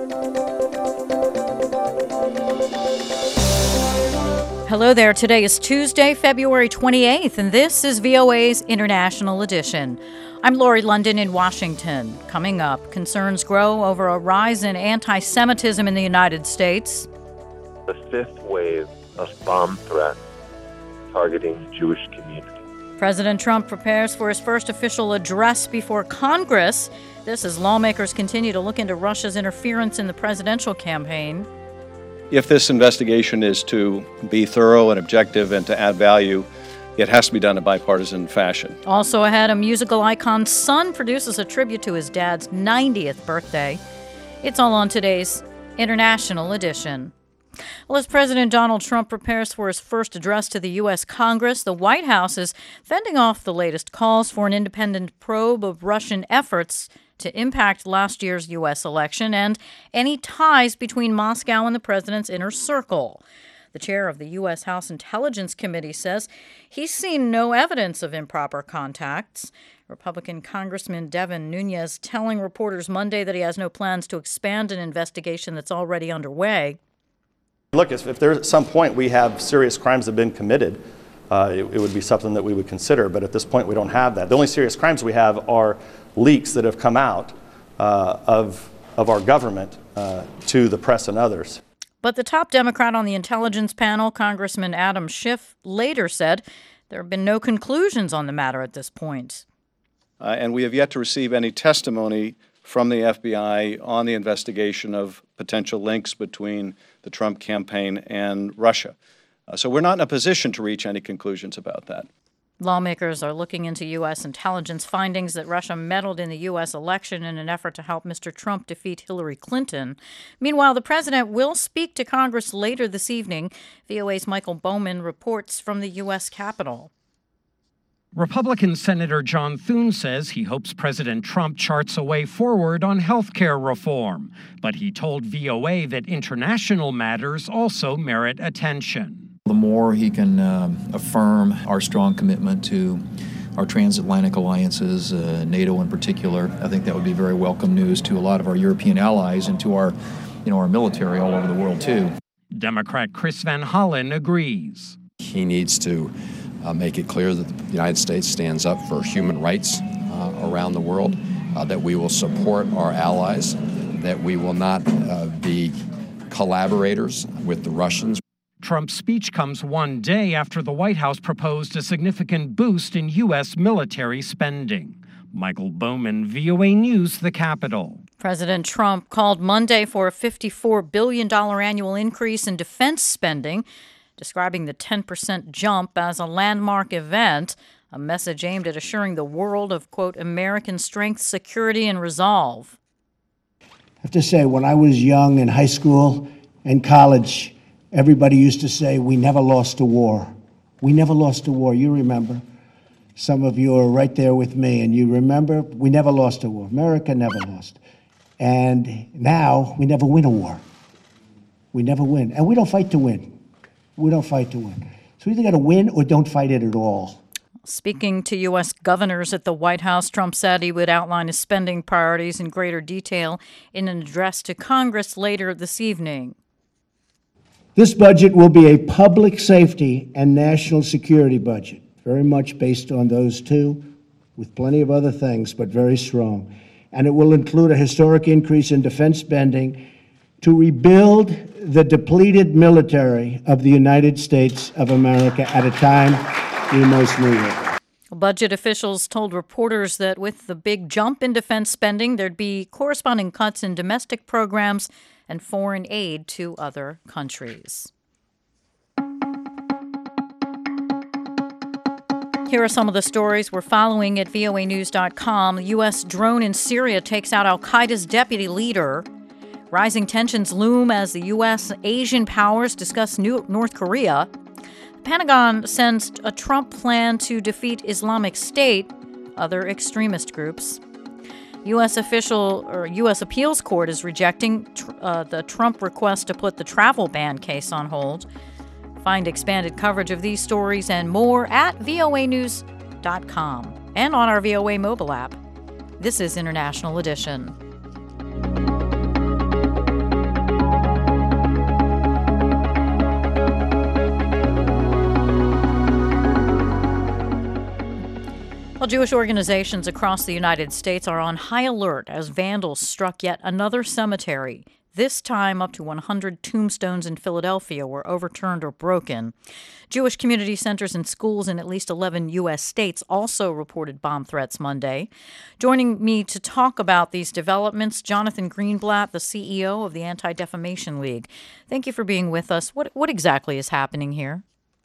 Hello there. Today is Tuesday, February 28th, and this is VOA's International Edition. I'm Lori London in Washington. Coming up, concerns grow over a rise in anti-Semitism in the United States. The fifth wave of bomb threats targeting the Jewish community. President Trump prepares for his first official address before Congress. This as lawmakers continue to look into Russia's interference in the presidential campaign. If this investigation is to be thorough and objective and to add value, it has to be done in bipartisan fashion. Also ahead, a musical icon's son produces a tribute to his dad's 90th birthday. It's all on today's International Edition. Well, as President Donald Trump prepares for his first address to the U.S. Congress, the White House is fending off the latest calls for an independent probe of Russian efforts to impact last year's U.S. election and any ties between Moscow and the president's inner circle. The chair of the U.S. House Intelligence Committee says he's seen no evidence of improper contacts. Republican Congressman Devin Nunes telling reporters Monday that he has no plans to expand an investigation that's already underway. Look, if there's at some point we have serious crimes have been committed, it would be something that we would consider, but at this point we don't have that. The only serious crimes we have are leaks that have come out of our government to the press and others. But the top Democrat on the intelligence panel, Congressman Adam Schiff, later said there have been no conclusions on the matter at this point. And we have yet to receive any testimony from the FBI on the investigation of potential links between the Trump campaign and Russia. So we're not in a position to reach any conclusions about that. Lawmakers are looking into U.S. intelligence findings that Russia meddled in the U.S. election in an effort to help Mr. Trump defeat Hillary Clinton. Meanwhile, the president will speak to Congress later this evening. VOA's Michael Bowman reports from the U.S. Capitol. Republican Senator John Thune says he hopes President Trump charts a way forward on health care reform, but he told VOA that international matters also merit attention. The more he can affirm our strong commitment to our transatlantic alliances, NATO in particular, I think that would be very welcome news to a lot of our European allies and to our military all over the world too. Democrat Chris Van Hollen agrees. He needs to make it clear that the United States stands up for human rights around the world, that we will support our allies, that we will not be collaborators with the Russians. Trump's speech comes one day after the White House proposed a significant boost in U.S. military spending. Michael Bowman, VOA News, the Capitol. President Trump called Monday for a $54 billion annual increase in defense spending, describing the 10% jump as a landmark event, a message aimed at assuring the world of, quote, American strength, security, and resolve. I have to say, when I was young in high school and college, everybody used to say, we never lost a war. We never lost a war. You remember. Some of you are right there with me, and you remember we never lost a war. America never lost. And now we never win a war. We never win. And we don't fight to win. We don't fight to win. So we either got to win or don't fight it at all. Speaking to U.S. governors at the White House, Trump said he would outline his spending priorities in greater detail in an address to Congress later this evening. This budget will be a public safety and national security budget, very much based on those two, with plenty of other things, but very strong. And it will include a historic increase in defense spending to rebuild the depleted military of the United States of America at a time we most need it. Budget officials told reporters that with the big jump in defense spending, there'd be corresponding cuts in domestic programs and foreign aid to other countries. Here are some of the stories we're following at voanews.com. The U.S. drone in Syria takes out al-Qaeda's deputy leader. Rising tensions loom as the U.S. Asian powers discuss North Korea. The Pentagon sends a Trump plan to defeat Islamic State, other extremist groups. U.S. appeals court is rejecting the Trump request to put the travel ban case on hold. Find expanded coverage of these stories and more at voanews.com and on our VOA mobile app. This is International Edition. Well, Jewish organizations across the United States are on high alert as vandals struck yet another cemetery. This time, up to 100 tombstones in Philadelphia were overturned or broken. Jewish community centers and schools in at least 11 U.S. states also reported bomb threats Monday. Joining me to talk about these developments, Jonathan Greenblatt, the CEO of the Anti-Defamation League. Thank you for being with us. What exactly is happening here?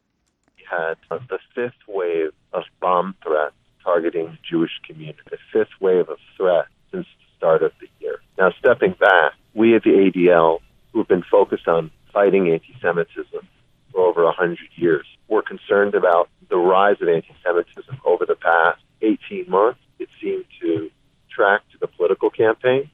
We had the fifth wave of bomb threats targeting Jewish community, the fifth wave of threats since the start of the year. Now, stepping back, we at the ADL, who have been focused on fighting anti-Semitism for over 100 years, we're concerned about the rise of anti-Semitism over the past 18 months. It seemed to track to the political campaign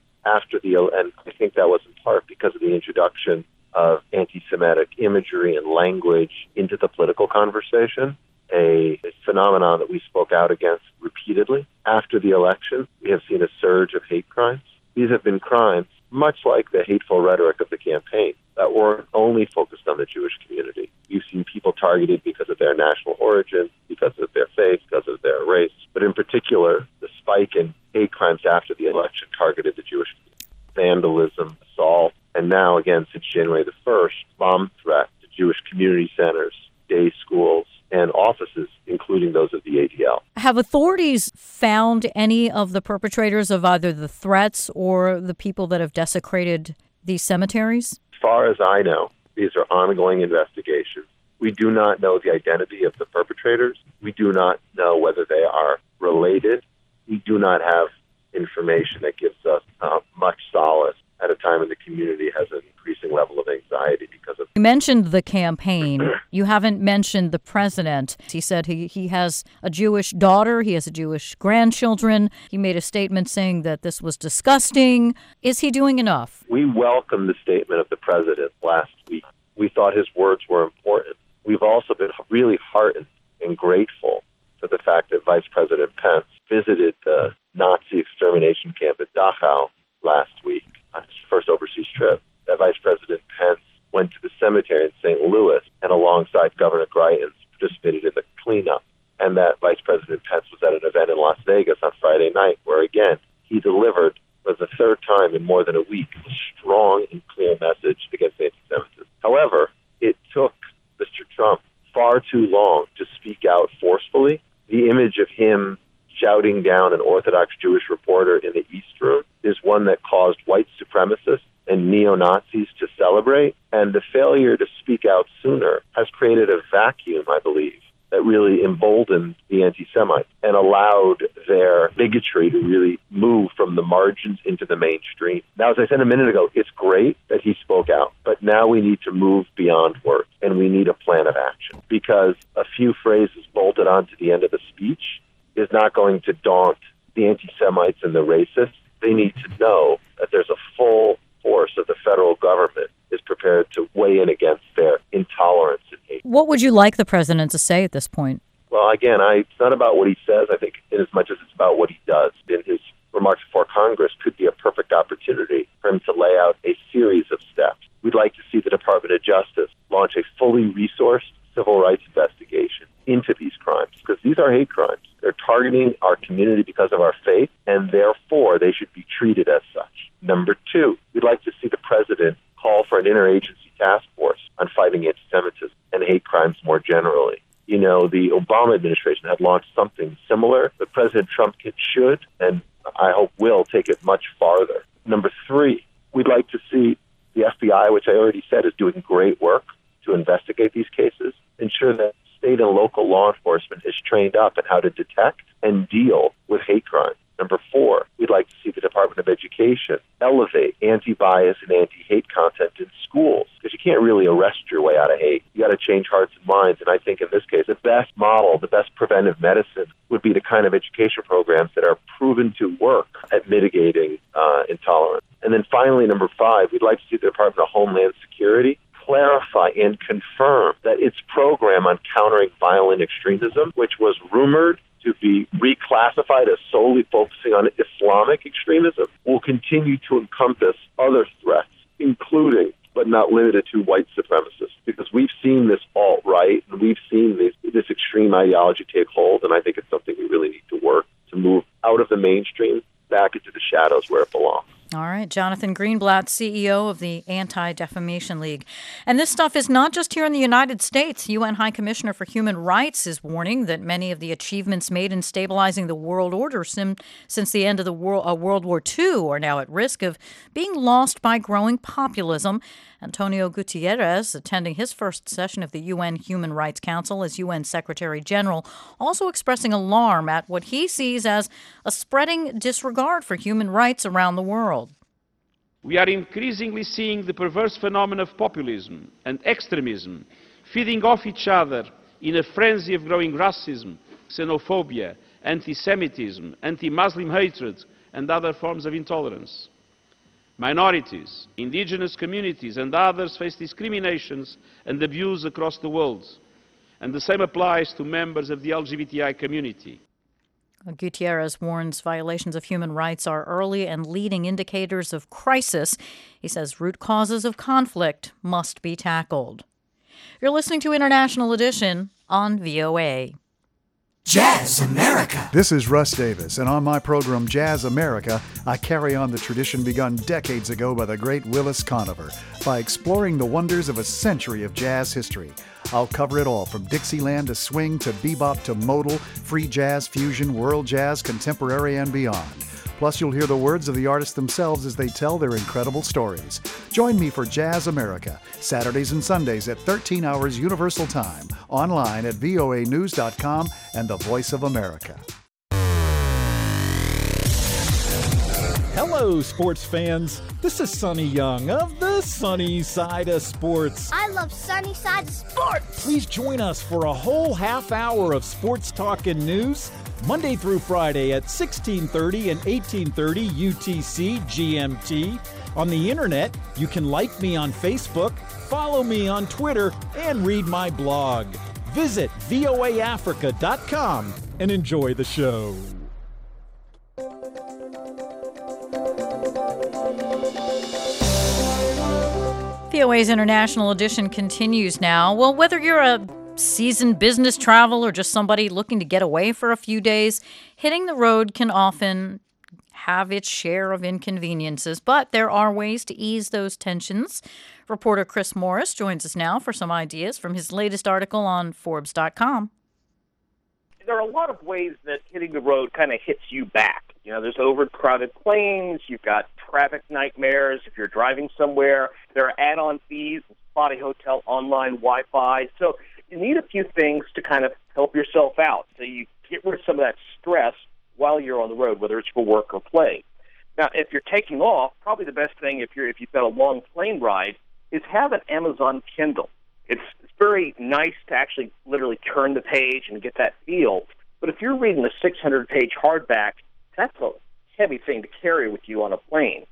and I think that was in part because of the introduction of anti-Semitic imagery and language into the political conversation, a phenomenon that we spoke out against repeatedly. After the election, we have seen a surge of hate crimes. These have been crimes, much like the hateful rhetoric of the campaign, that weren't only focused on the Jewish community. You've seen people targeted because of their national origin, because of their faith, because of their race. But in particular, the spike in hate crimes after the election targeted the Jewish community. Vandalism, assault, and now, again, since January the 1st, bomb threat to Jewish community centers, day schools, and offices, including those of the ADL. Have authorities found any of the perpetrators of either the threats or the people that have desecrated these cemeteries? As far as I know, these are ongoing investigations. We do not know the identity of the perpetrators. We do not know whether they are related. We do not have information that gives us much solace at a time when the community has an increasing level of anxiety because of... You mentioned the campaign. You haven't mentioned the president. He said he has a Jewish daughter. He has a Jewish grandchildren. He made a statement saying that this was disgusting. Is he doing enough? We welcomed the statement of the president last week. We thought his words were important. We've also been really heartened and grateful for the fact that Vice President Pence visited the Nazi extermination camp at Dachau last week on his first overseas trip. That Vice President Pence went to the cemetery in St. Louis and alongside Governor Greitens participated in the cleanup. And that Vice President Pence was at an event in Las Vegas on Friday night where, again, he delivered for the third time in more than a week a strong and clear message against anti-Semitism. However, it took Mr. Trump far too long to speak out forcefully. The image of him shouting down an Orthodox Jewish reporter in the East Room is one that caused white supremacists and neo-Nazis to celebrate, and the failure to speak out sooner has created a vacuum, I believe, that really emboldened the anti-Semites and allowed their bigotry to really move from the margins into the mainstream. Now, as I said a minute ago, it's great that he spoke out, but now we need to move beyond words, and we need a plan of action, because a few phrases bolted onto the end of the speech is not going to daunt the anti-Semites and the racists. They need to know that there's a full force of the federal government is prepared to weigh in against their intolerance and hate. What would you like the president to say at this point? Well, again, it's not about what he says, I think, in as much as it's about what he does. In his remarks before Congress could be a perfect opportunity for him to lay out a series of steps. We'd like to see the Department of Justice launch a fully resourced civil rights investigation into these crimes, because these are hate crimes. They're targeting our community because of our faith, and therefore they should be treated as such. Number two, we'd like to see the president call for an interagency task force on fighting anti-Semitism and hate crimes more generally. You know, the Obama administration had launched something similar, but President Trump should, and I hope will, take it much farther. Number three, we'd like to see the FBI, which I already said is doing great work to investigate these cases, ensure that state and local law enforcement is trained up in how to detect and deal with hate crimes. Number four, we'd like to see the Department of Education elevate anti-bias and anti-hate content in schools, because you can't really arrest your way out of hate. You got to change hearts and minds, and I think in this case, the best model, the best preventive medicine would be the kind of education programs that are proven to work at mitigating intolerance. And then finally, number five, we'd like to see the Department of Homeland Security clarify and confirm that its program on countering violent extremism, which was rumored to be reclassified as solely focusing on Islamic extremism, will continue to encompass other threats, including but not limited to white supremacists. Because we've seen this alt-right and we've seen this extreme ideology take hold, and I think it's something we really need to work out of the mainstream, back into the shadows where it belongs. All right, Jonathan Greenblatt, CEO of the Anti-Defamation League. And this stuff is not just here in the United States. UN High Commissioner for Human Rights is warning that many of the achievements made in stabilizing the world order since the end of the World War II are now at risk of being lost by growing populism. Antonio Guterres, attending his first session of the UN Human Rights Council as UN Secretary General, also expressing alarm at what he sees as a spreading disregard for human rights around the world. We are increasingly seeing the perverse phenomenon of populism and extremism feeding off each other in a frenzy of growing racism, xenophobia, anti-Semitism, anti-Muslim hatred, and other forms of intolerance. Minorities, indigenous communities, and others face discriminations and abuse across the world, and the same applies to members of the LGBTI community. Guterres warns violations of human rights are early and leading indicators of crisis. He says root causes of conflict must be tackled. You're listening to International Edition on VOA. Jazz America. This is Russ Davis, and on my program Jazz America, I carry on the tradition begun decades ago by the great Willis Conover by exploring the wonders of a century of jazz history. I'll cover it all, from Dixieland to swing to bebop to modal, free jazz, fusion, world jazz, contemporary, and beyond. Plus, you'll hear the words of the artists themselves as they tell their incredible stories. Join me for Jazz America, Saturdays and Sundays at 13 hours Universal Time, online at voanews.com and the Voice of America. Hello, sports fans. This is Sonny Young of the Sunny Side of Sports. I love Sunny Side of Sports. Please join us for a whole half hour of sports talk and news, Monday through Friday at 1630 and 1830 UTC GMT. On the internet, you can like me on Facebook, follow me on Twitter, and read my blog. Visit voaafrica.com and enjoy the show. VOA's International Edition continues now. Well, whether you're a seasoned business traveler or just somebody looking to get away for a few days, hitting the road can often have its share of inconveniences, but there are ways to ease those tensions. Reporter Chris Morris joins us now for some ideas from his latest article on Forbes.com. There are a lot of ways that hitting the road kind of hits you back. You know, there's overcrowded planes, you've got traffic nightmares. If you're driving somewhere, there are add-on fees, spotty hotel online Wi-Fi. So you need a few things to kind of help yourself out, so you get rid of some of that stress while you're on the road, whether it's for work or play. Now, if you're taking off, probably the best thing if you've got a long plane ride is have an Amazon Kindle. It's very nice to actually literally turn the page and get that feel. But if you're reading a 600-page hardback, that's a heavy thing to carry with you on a plane.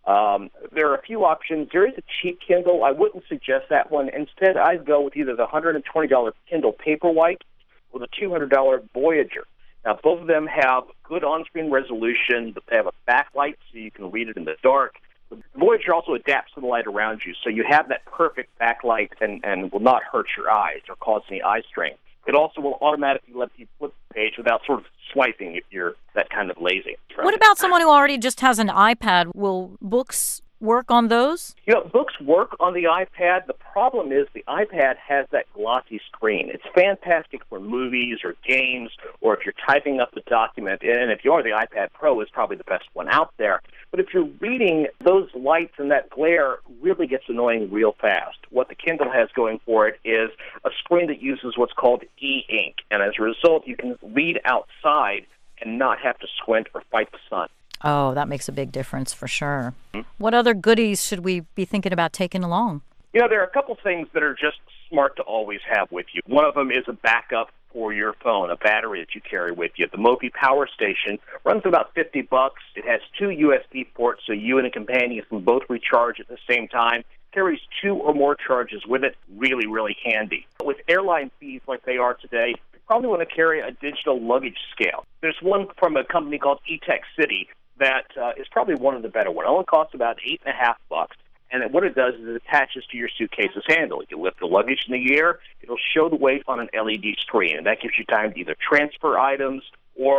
There are a few options. There is a cheap Kindle. I wouldn't suggest that one. Instead, I'd go with either the $120 Kindle Paperwhite or the $200 Voyager. Now, both of them have good on-screen resolution, but they have a backlight so you can read it in the dark. The Voyager also adapts to the light around you, so you have that perfect backlight and will not hurt your eyes or cause any eye strain. It also will automatically let you flip the page without sort of swiping if you're that kind of lazy. What about someone who already just has an iPad? Will books work on those? You know, books work on the iPad. The problem is the iPad has that glossy screen. It's fantastic for movies or games, or if you're typing up a document. And if you are, the iPad Pro is probably the best one out there. But if you're reading, those lights and that glare really gets annoying real fast. What the Kindle has going for it is a screen that uses what's called e-ink. And as a result, you can read outside and not have to squint or fight the sun. Oh, that makes a big difference for sure. What other goodies should we be thinking about taking along? You know, there are a couple things that are just smart to always have with you. One of them is a backup for your phone, a battery that you carry with you. The Mophie Power Station runs about $50. It has 2 USB ports, so you and a companion can both recharge at the same time. Carries 2 or more charges with it. Really, really handy. With airline fees like they are today, you probably want to carry a digital luggage scale. There's one from a company called eTech City that is probably one of the better ones. It only costs about $8.50. And what it does is it attaches to your suitcase's handle. You lift the luggage in the air, it'll show the weight on an LED screen, and that gives you time to either transfer items or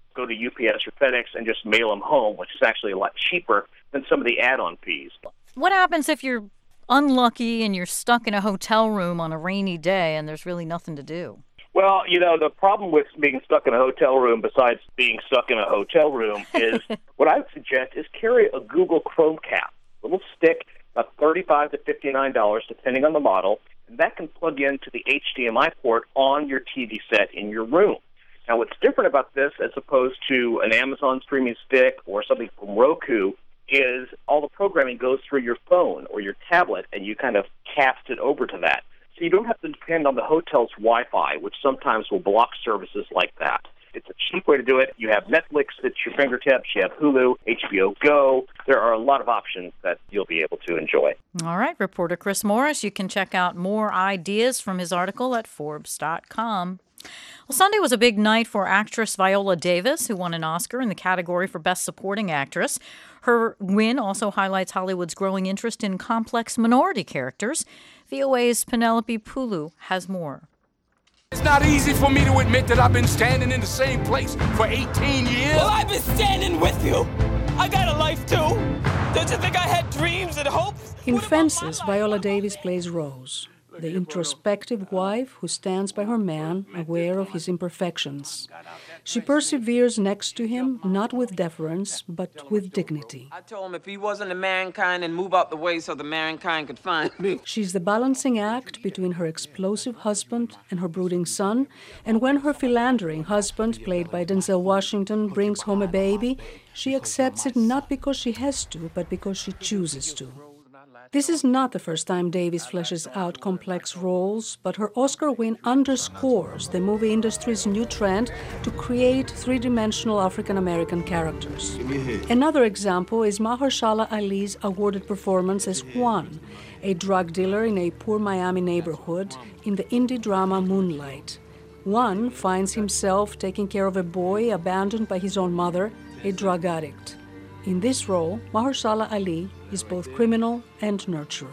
go to UPS or FedEx and just mail them home, which is actually a lot cheaper than some of the add-on fees. What happens if you're unlucky and you're stuck in a hotel room on a rainy day and there's really nothing to do? Well, the problem with being stuck in a hotel room, besides being stuck in a hotel room, is what I would suggest is carry a Google Chromecast, a little stick, about $35 to $59, depending on the model, and that can plug into the HDMI port on your TV set in your room. Now, what's different about this as opposed to an Amazon streaming stick or something from Roku is all the programming goes through your phone or your tablet, and you kind of cast it over to that. So you don't have to depend on the hotel's Wi-Fi, which sometimes will block services like that. It's a cheap way to do it. You have Netflix at your fingertips. You have Hulu, HBO Go. There are a lot of options that you'll be able to enjoy. All right, reporter Chris Morris. You can check out more ideas from his article at Forbes.com. Well, Sunday was a big night for actress Viola Davis, who won an Oscar in the category for Best Supporting Actress. Her win also highlights Hollywood's growing interest in complex minority characters. VOA's Penelope Pulu has more. It's not easy for me to admit that I've been standing in the same place for 18 years. Well, I've been standing with you. I got a life, too. Don't you think I had dreams and hopes? In Fences, Viola Davis plays Rose, the introspective wife who stands by her man, aware of his imperfections. She perseveres next to him, not with deference, but with dignity. I told him if he wasn't a mankind, and move out the way so the mankind could find me. She's the balancing act between her explosive husband and her brooding son, and when her philandering husband, played by Denzel Washington, brings home a baby, she accepts it not because she has to, but because she chooses to. This is not the first time Davis fleshes out complex roles, but her Oscar win underscores the movie industry's new trend to create three-dimensional African-American characters. Another example is Mahershala Ali's awarded performance as Juan, a drug dealer in a poor Miami neighborhood in the indie drama Moonlight. Juan finds himself taking care of a boy abandoned by his own mother, a drug addict. In this role, Mahershala Ali is both criminal and nurturer.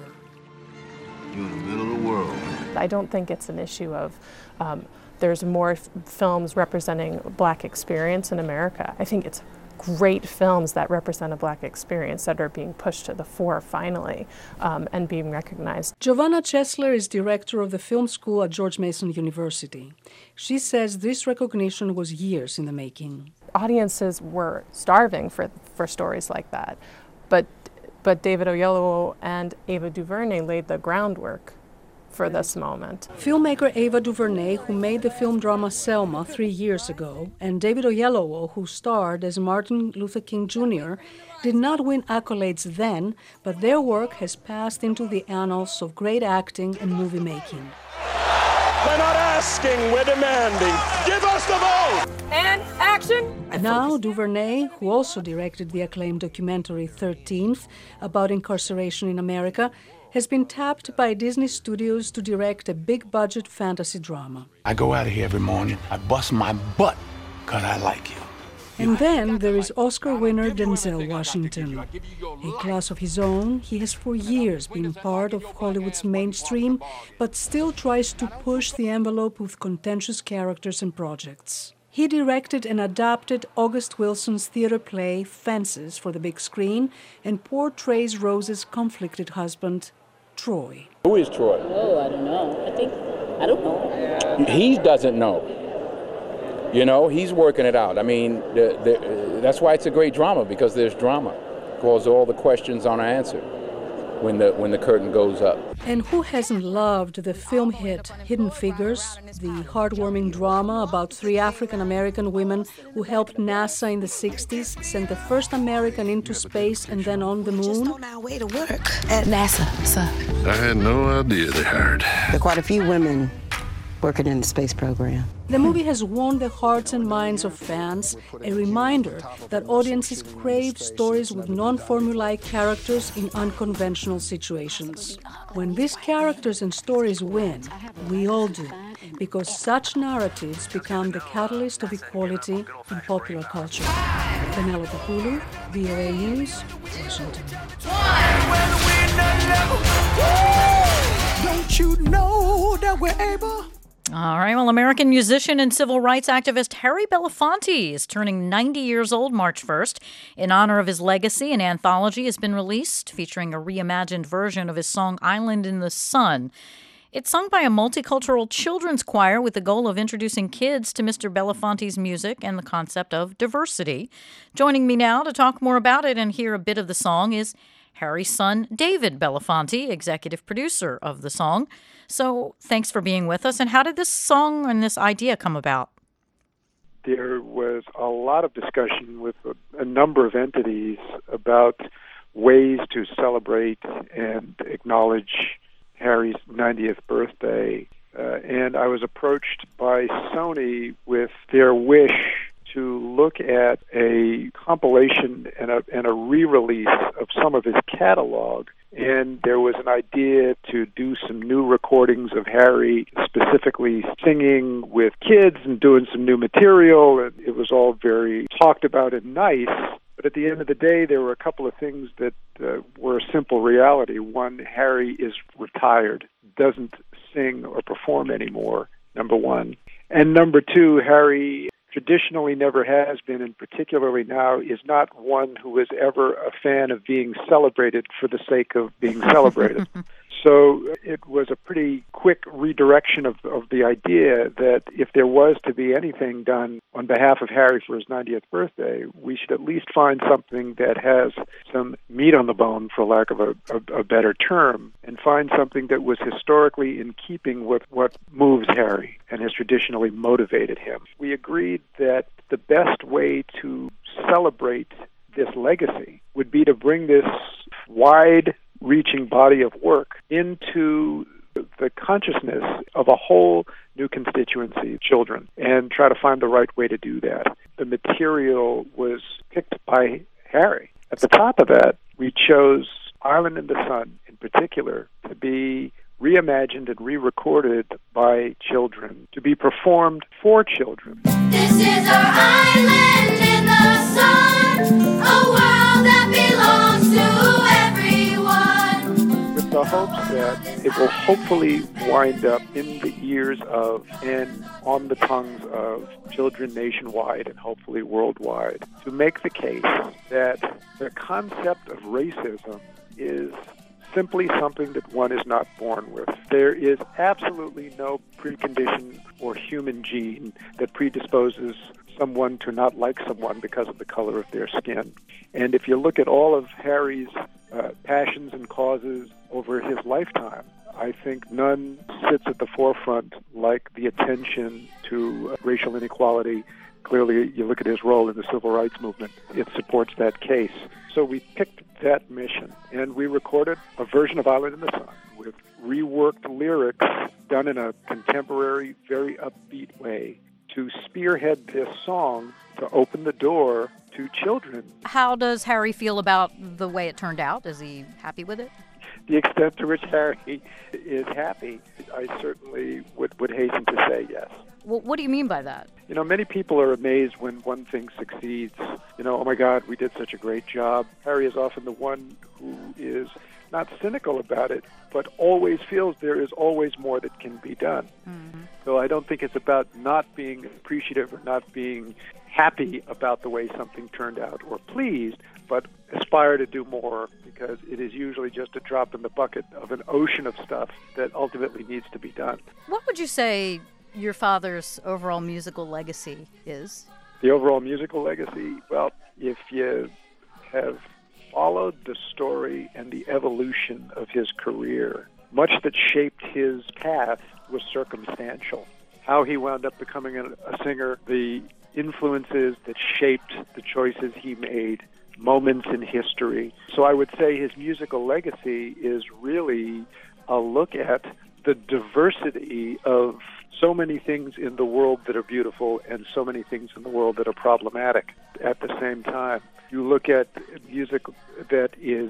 You're in the middle of the world. I don't think it's an issue of there's more films representing Black experience in America. I think it's great films that represent a Black experience that are being pushed to the fore finally and being recognized. Giovanna Chesler is director of the film school at George Mason University. She says this recognition was years in the making. Audiences were starving for stories like that, but David Oyelowo and Ava DuVernay laid the groundwork for this moment. Filmmaker Ava DuVernay, who made the film drama Selma 3 years ago, and David Oyelowo, who starred as Martin Luther King Jr., did not win accolades then, but their work has passed into the annals of great acting and movie making. We're not asking, we're demanding. Give us the vote! And action! Now, DuVernay, who also directed the acclaimed documentary 13th about incarceration in America, has been tapped by Disney Studios to direct a big-budget fantasy drama. I go out of here every morning, I bust my butt because I like you. And then there is Oscar winner Denzel Washington. A class of his own, he has for years been part of Hollywood's mainstream, but still tries to push the envelope with contentious characters and projects. He directed and adapted August Wilson's theater play Fences for the big screen and portrays Rose's conflicted husband, Troy. Who is Troy? Oh, I don't know. I don't know. He doesn't know. You know, he's working it out. I mean, that's why it's a great drama, because there's drama. Because all the questions aren't answered when the curtain goes up. And who hasn't loved the film hit Hidden Figures, the heartwarming drama about 3 African-American women who helped NASA in the 60s send the first American into space and then on the moon? Just on our way to work at NASA, sir. I had no idea they hired. There are quite a few women working in the space program. The movie has won the hearts and minds of fans, a reminder that audiences crave stories with non-formulaic characters in unconventional situations. When these characters and stories win, we all do, because such narratives become the catalyst of equality in popular culture. Penelope Pulu, VOA News, Washington. Don't you know that we're able? All right. Well, American musician and civil rights activist Harry Belafonte is turning 90 years old March 1st. In honor of his legacy, an anthology has been released featuring a reimagined version of his song Island in the Sun. It's sung by a multicultural children's choir with the goal of introducing kids to Mr. Belafonte's music and the concept of diversity. Joining me now to talk more about it and hear a bit of the song is Harry's son, David Belafonte, executive producer of the song. So thanks for being with us. And how did this song and this idea come about? There was a lot of discussion with a number of entities about ways to celebrate and acknowledge Harry's 90th birthday, and I was approached by Sony with their wish to look at a compilation and a re-release of some of his catalog. And there was an idea to do some new recordings of Harry, specifically singing with kids and doing some new material, and it was all very talked about and nice. But at the end of the day, there were a couple of things that were a simple reality. One, Harry is retired, doesn't sing or perform anymore, number one. And number two, Harry traditionally never has been, and particularly now, is not one who is ever a fan of being celebrated for the sake of being celebrated. So it was a pretty quick redirection of the idea that if there was to be anything done on behalf of Harry for his 90th birthday, we should at least find something that has some meat on the bone, for lack of a better term, and find something that was historically in keeping with what moves Harry and has traditionally motivated him. We agreed that the best way to celebrate this legacy would be to bring this wide-reaching body of work into the consciousness of a whole new constituency, children, and try to find the right way to do that. The material was picked by Harry. At the top of that, we chose Island in the Sun, in particular, to be reimagined and re-recorded by children, to be performed for children. This is our island in the sun, a world that belongs to everyone. With the hopes that it will hopefully wind up in the ears of and on the tongues of children nationwide and hopefully worldwide, to make the case that the concept of racism is simply something that one is not born with. There is absolutely no precondition or human gene that predisposes someone to not like someone because of the color of their skin. And if you look at all of Harry's passions and causes over his lifetime, I think none sits at the forefront like the attention to racial inequality. Clearly, you look at his role in the civil rights movement, it supports that case. So we picked that mission, and we recorded a version of Island in the Sun with reworked lyrics done in a contemporary, very upbeat way to spearhead this song to open the door to children. How does Harry feel about the way it turned out? Is he happy with it? The extent to which Harry is happy, I certainly would hasten to say yes. Well, what do you mean by that? You know, many people are amazed when one thing succeeds. You know, oh my God, we did such a great job. Harry is often the one who is not cynical about it, but always feels there is always more that can be done. Mm-hmm. So I don't think it's about not being appreciative or not being happy about the way something turned out or pleased, but aspire to do more, because it is usually just a drop in the bucket of an ocean of stuff that ultimately needs to be done. What would you say your father's overall musical legacy is? The overall musical legacy? Well, if you have followed the story and the evolution of his career, much that shaped his path was circumstantial. How he wound up becoming a singer, the influences that shaped the choices he made, moments in history. So I would say his musical legacy is really a look at the diversity of so many things in the world that are beautiful and so many things in the world that are problematic at the same time. You look at music that is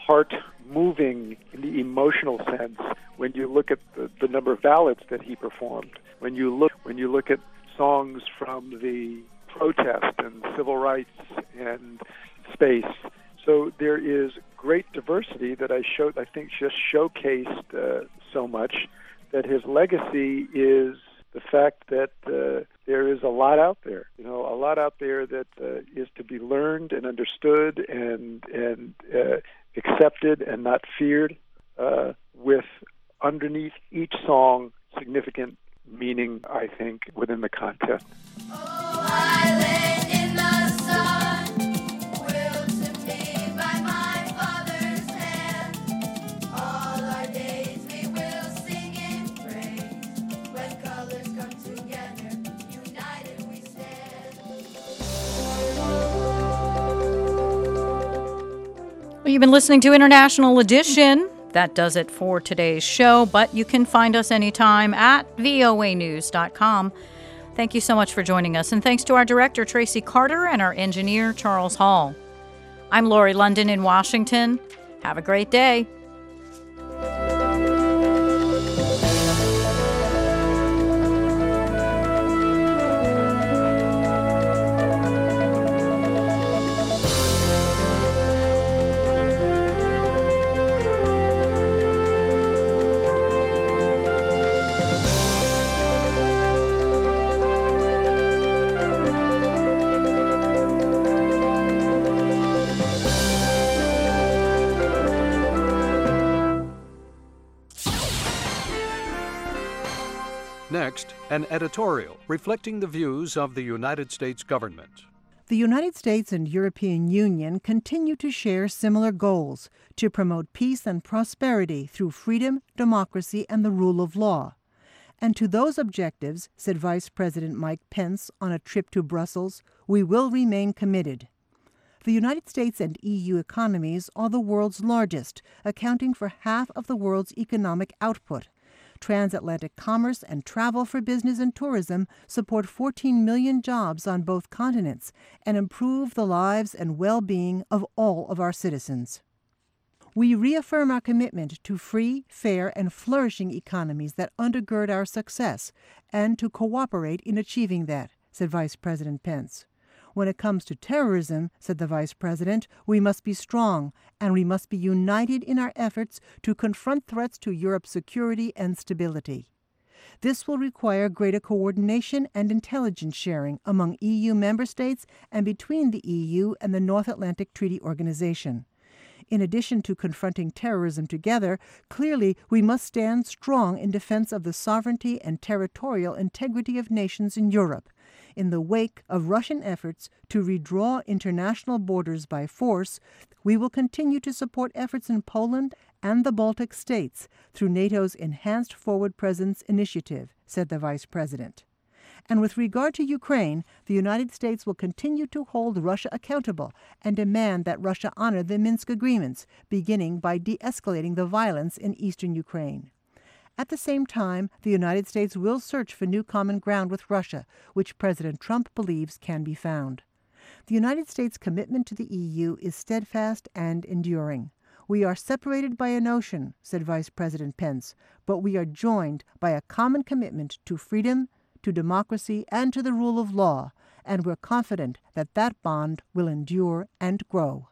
heart-moving in the emotional sense when you look at the number of ballads that he performed, when you look at songs from the protest and civil rights and space. So there is great diversity that I think just showcased so much that his legacy is the fact that there is a lot out there, a lot out there that is to be learned and understood and accepted and not feared, with underneath each song significant meaning, I think, within the contest. Island in the sun, willed to me by my Father's hand. All our days we will sing in praise. When colors come together, united we stand. Well, you've been listening to International Edition. That does it for today's show, but you can find us anytime at voanews.com. Thank you so much for joining us, and thanks to our director, Tracy Carter, and our engineer, Charles Hall. I'm Lori London in Washington. Have a great day. Next, an editorial reflecting the views of the United States government. The United States and European Union continue to share similar goals to promote peace and prosperity through freedom, democracy, and the rule of law. And to those objectives, said Vice President Mike Pence on a trip to Brussels, we will remain committed. The United States and EU economies are the world's largest, accounting for half of the world's economic output. Transatlantic commerce and travel for business and tourism support 14 million jobs on both continents and improve the lives and well-being of all of our citizens. We reaffirm our commitment to free, fair, and flourishing economies that undergird our success and to cooperate in achieving that, said Vice President Pence. When it comes to terrorism, said the Vice President, we must be strong, and we must be united in our efforts to confront threats to Europe's security and stability. This will require greater coordination and intelligence sharing among EU member states and between the EU and the North Atlantic Treaty Organization. In addition to confronting terrorism together, clearly we must stand strong in defense of the sovereignty and territorial integrity of nations in Europe. In the wake of Russian efforts to redraw international borders by force, we will continue to support efforts in Poland and the Baltic states through NATO's Enhanced Forward Presence Initiative, said the Vice President. And with regard to Ukraine, the United States will continue to hold Russia accountable and demand that Russia honor the Minsk agreements, beginning by de-escalating the violence in eastern Ukraine. At the same time, the United States will search for new common ground with Russia, which President Trump believes can be found. The United States' commitment to the EU is steadfast and enduring. We are separated by an ocean, said Vice President Pence, but we are joined by a common commitment to freedom, to democracy, and to the rule of law, and we're confident that that bond will endure and grow.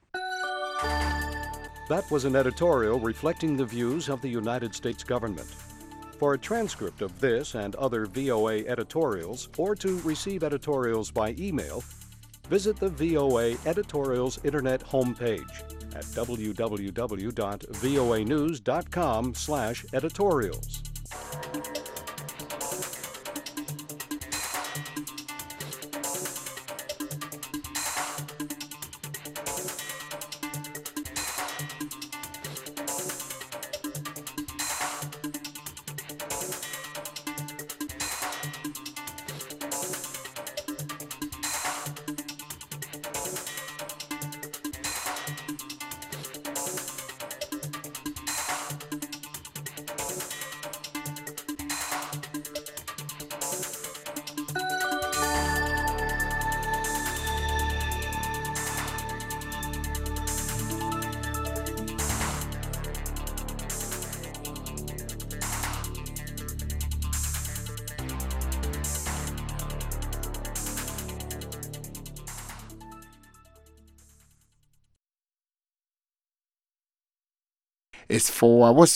That was an editorial reflecting the views of the United States government. For a transcript of this and other VOA editorials, or to receive editorials by email, visit the VOA Editorials Internet homepage at www.voanews.com/editorials. It's 4 hours